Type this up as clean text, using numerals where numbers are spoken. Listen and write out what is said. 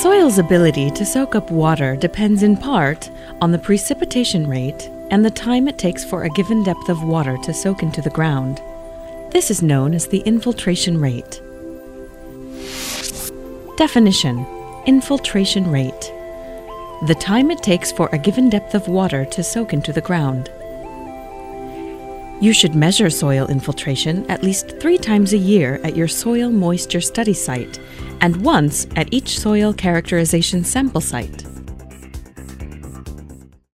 Soil's ability to soak up water depends in part on the precipitation rate and the time it takes for a given depth of water to soak into the ground. This is known as the infiltration rate. Definition: infiltration rate. The time it takes for a given depth of water to soak into the ground. You should measure soil infiltration at least 3 times a year at your soil moisture study site and once at each soil characterization sample site.